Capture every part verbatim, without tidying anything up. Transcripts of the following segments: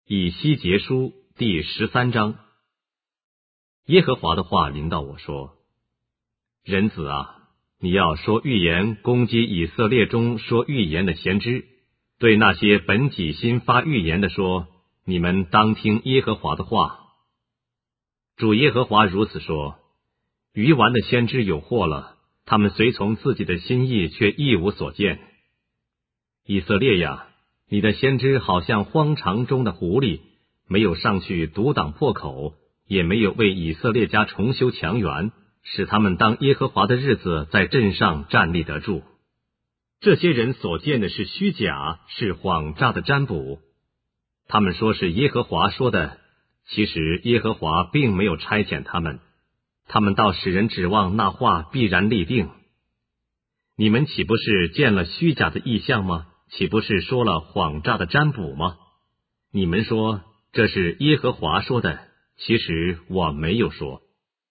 以西结书第十三章。耶和华的话临到我说：人子啊，你要说预言，攻击以色列中说预言的先知，对那些本己心发预言的说，你们当听耶和华的话。主耶和华如此说：愚顽的先知有祸了，他们随从自己的心意，却一无所见。以色列呀，你的先知好像荒场中的狐狸，没有上去堵挡破口，也没有为以色列家重修墙垣，使他们当耶和华的日子在阵上站立得住。这些人所见的是虚假，是谎诈的占卜。他们说是耶和华说的，其实耶和华并没有差遣他们，他们倒使人指望那话必然立定。你们岂不是见了虚假的异象吗？岂不是说了谎诈的占卜吗？你们说这是耶和华说的，其实我没有说。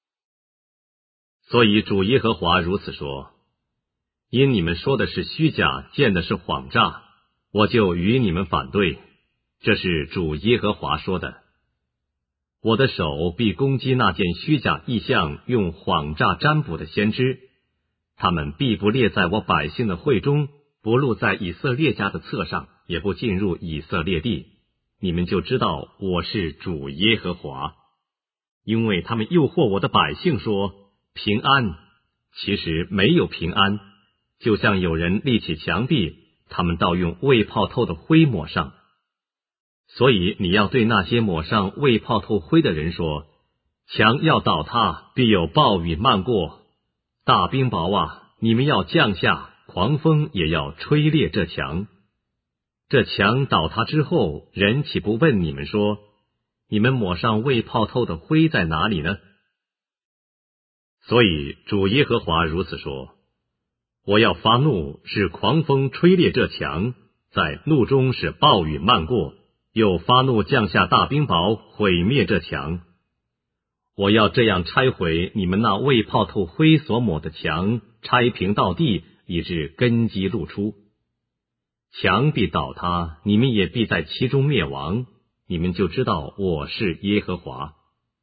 所以主耶和华如此说：因你们说的是虚假，见的是谎诈，我就与你们反对。这是主耶和华说的。我的手必攻击那件虚假异象用谎诈占卜的先知，他们必不列在我百姓的会中，不录在以色列家的册上，也不进入以色列地。你们就知道我是主耶和华。因为他们诱惑我的百姓说平安，其实没有平安，就像有人立起墙壁，他们倒用未泡透的灰抹上。所以你要对那些抹上未泡透灰的人说，墙要倒塌，必有暴雨漫过。大冰雹啊，你们要降下，狂风也要吹裂这墙。这墙倒塌之后，人岂不问你们说，你们抹上未泡透的灰在哪里呢？所以主耶和华如此说：我要发怒，使狂风吹裂这墙，在怒中使暴雨漫过，又发怒降下大冰雹，毁灭这墙。我要这样拆毁你们那未泡透灰所抹的墙，拆平到地，以致根基露出。墙必倒塌，你们也必在其中灭亡，你们就知道我是耶和华。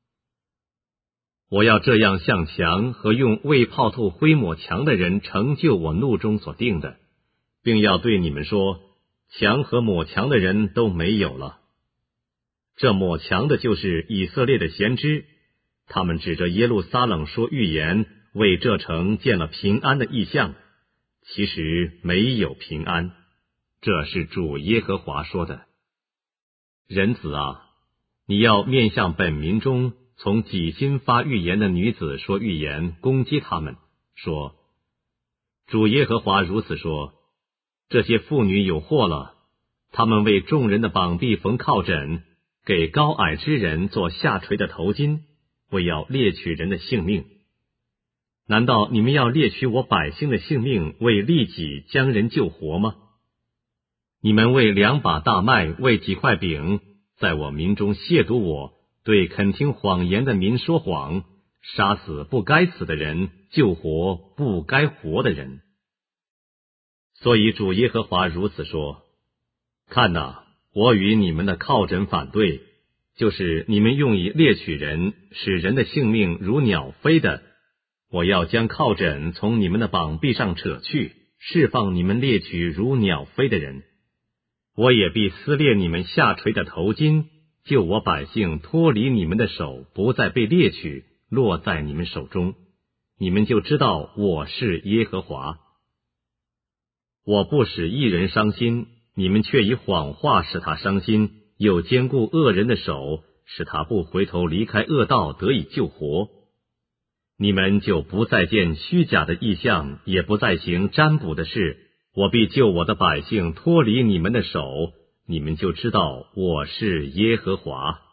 我要这样向墙和用未泡透灰抹墙的人成就我怒中所定的，并要对你们说，墙和抹墙的人都没有了。这抹墙的就是以色列的先知，他们指着耶路撒冷说预言，为这城见了平安的异象，其实没有平安。这是主耶和华说的。人子啊，你要面向本民中从己心发预言的女子说预言，攻击他们，说：主耶和华如此说，这些妇女有祸了，他们为众人的膀臂缝靠枕，给高矮之人做下垂的头巾，为要猎取人的性命。难道你们要猎取我百姓的性命，为利己将人救活吗？你们为两把大麦，为几块饼，在我民中亵渎我，对肯听谎言的民说谎，杀死不该死的人，救活不该活的人。所以主耶和华如此说：看哪，我与你们的靠枕反对，就是你们用以猎取人，使人的性命如鸟飞的，我要将靠枕从你们的膀臂上扯去，释放你们猎取如鸟飞的人。我也必撕裂你们下垂的头巾，救我百姓脱离你们的手，不再被猎取，落在你们手中。你们就知道我是耶和华。我不使一人伤心，你们却以谎话使他伤心，又坚固恶人的手，使他不回头离开恶道，得以救活。你们就不再见虚假的异象，也不再行占卜的事，我必救我的百姓脱离你们的手，你们就知道我是耶和华。